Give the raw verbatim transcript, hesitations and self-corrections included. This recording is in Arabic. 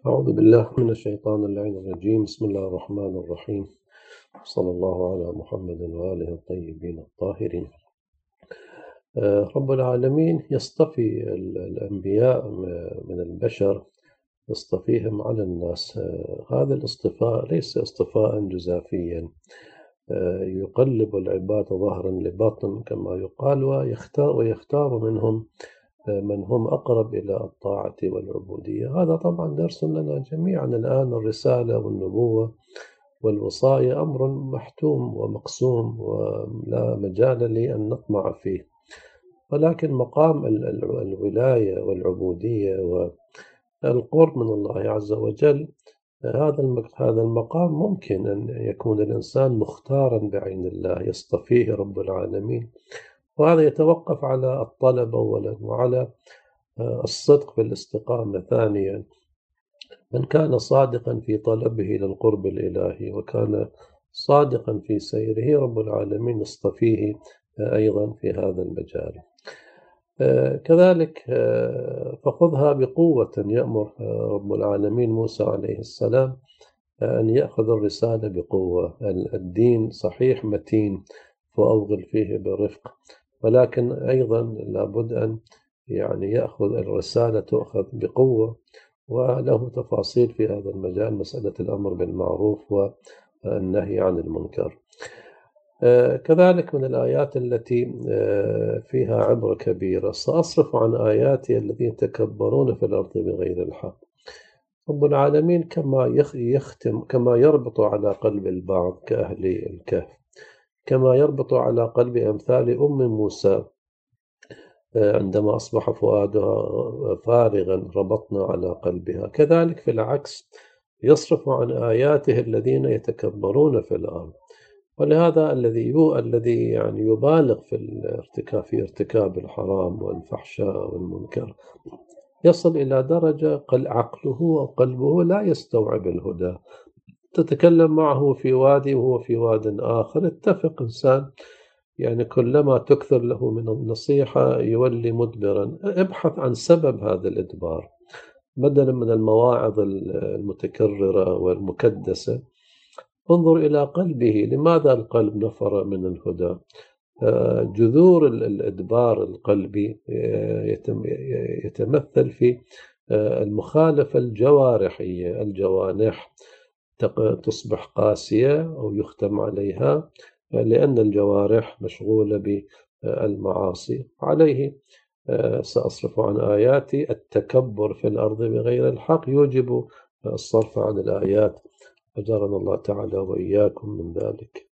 أعوذ بالله من الشيطان اللعين الرجيم. بسم الله الرحمن الرحيم. صلى الله على محمد وآله الطيبين الطاهرين. رب العالمين يصطفي الأنبياء من البشر، يصطفيهم على الناس. هذا الاصطفاء ليس اصطفاء جزافيا يقلب العباد ظهرا لباطن كما يقال، ويختار ويختار منهم من هم أقرب إلى الطاعة والعبودية. هذا طبعا درس لنا جميعا الآن. الرسالة والنبوة والوصاية أمر محتوم ومقسوم ولا مجال لأن نطمع فيه، ولكن مقام الولاية والعبودية والقرب من الله عز وجل، هذا هذا المقام ممكن أن يكون الإنسان مختارا بعين الله، يصطفيه رب العالمين. وهذا يتوقف على الطلب أولا، وعلى الصدق في الاستقامة ثانيا. من كان صادقا في طلبه للقرب الإلهي وكان صادقا في سيره، رب العالمين يصطفيه أيضا في هذا المجال. كذلك فخذها بقوة، يأمر رب العالمين موسى عليه السلام أن يأخذ الرسالة بقوة. الدين صحيح متين فأوغل فيه برفق، ولكن أيضا لابد أن يعني يأخذ الرسالة تؤخذ بقوة، وله تفاصيل في هذا المجال، مسألة الأمر بالمعروف والنهي عن المنكر. كذلك من الآيات التي فيها عبرة كبيرة: سأصرف عن آياتي الذين يتكبرون في الأرض بغير الحق. رب العالمين كما يختم كما يربط على قلب البعض كأهل الكهف، كما يربط على قلب أمثال أم موسى عندما أصبح فؤادها فارغا ربطنا على قلبها، كذلك في العكس يصرف عن آياته الذين يتكبرون في الأرض. ولهذا الذي هو الذي يعني يبالغ في الارتكاب في ارتكاب الحرام والفحشاء والمنكر يصل إلى درجة قل عقله وقلبه لا يستوعب الهدى. تتكلم معه في وادي وهو في واد آخر. اتفق إنسان، يعني كلما تكثر له من النصيحة يولي مدبرا. ابحث عن سبب هذا الإدبار بدلا من المواعظ المتكررة والمكدسة. انظر إلى قلبه، لماذا القلب نفر من الهدى؟ جذور الإدبار القلبي يتمثل في المخالفة الجوارحية. الجوانح تصبح قاسية أو يختم عليها لأن الجوارح مشغولة بالمعاصي. عليه سأصرف عن آياتي. التكبر في الأرض بغير الحق يوجب الصرف عن الآيات. أجرنا الله تعالى وإياكم من ذلك.